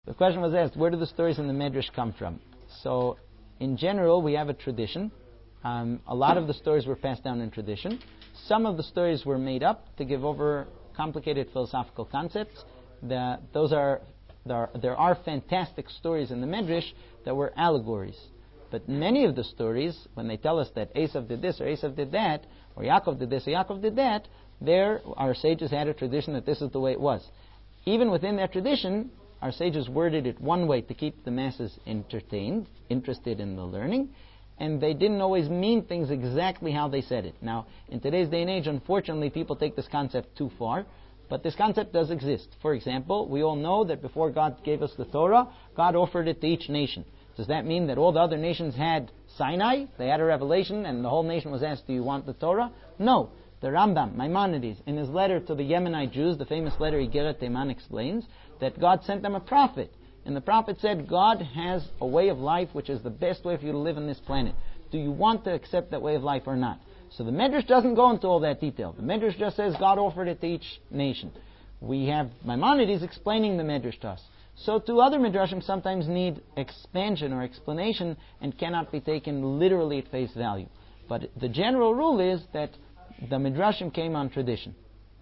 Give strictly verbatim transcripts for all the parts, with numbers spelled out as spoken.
The question was asked, where do the stories in the Medrash come from? So, in general, we have a tradition. Um, a lot of the stories were passed down in tradition. Some of the stories were made up to give over complicated philosophical concepts. The, those are there, there are fantastic stories in the Medrash that were allegories. But many of the stories, when they tell us that Esav did this or Esav did that, or Yaakov did this or Yaakov did that, there our sages had a tradition that this is the way it was. Even within that tradition, our sages worded it one way to keep the masses entertained, interested in the learning, and they didn't always mean things exactly how they said it. Now, in today's day and age, unfortunately, people take this concept too far, but this concept does exist. For example, we all know that before God gave us the Torah, God offered it to each nation. Does that mean that all the other nations had Sinai? They had a revelation, and the whole nation was asked, do you want the Torah? No. The Rambam, Maimonides, in his letter to the Yemenite Jews, the famous letter Igeret Teman, explains that God sent them a prophet. And the prophet said, God has a way of life which is the best way for you to live on this planet. Do you want to accept that way of life or not? So the Medrash doesn't go into all that detail. The Medrash just says God offered it to each nation. We have Maimonides explaining the Medrash to us. So too, other Midrashim sometimes need expansion or explanation and cannot be taken literally at face value. But the general rule is that the Midrashim came on tradition.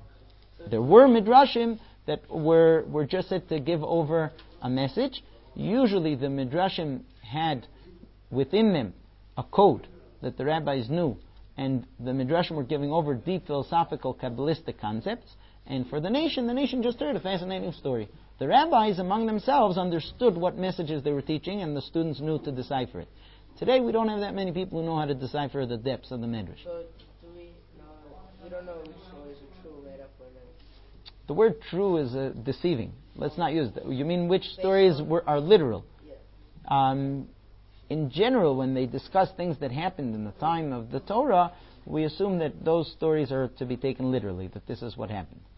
There were Midrashim that were, were just said to give over a message. Usually the Midrashim had within them a code that the rabbis knew, and the Midrashim were giving over deep philosophical, Kabbalistic concepts. And for the nation, the nation just heard a fascinating story. The rabbis among themselves understood what messages they were teaching, and the students knew to decipher it. Today we don't have that many people who know how to decipher the depths of the Midrash. So do we know, we don't know which stories are true, made up, or not? The word true is uh, deceiving. Let's not use that. You mean which stories were, are literal? Yeah. Um, in general, when they discuss things that happened in the time of the Torah, we assume that those stories are to be taken literally, that this is what happened.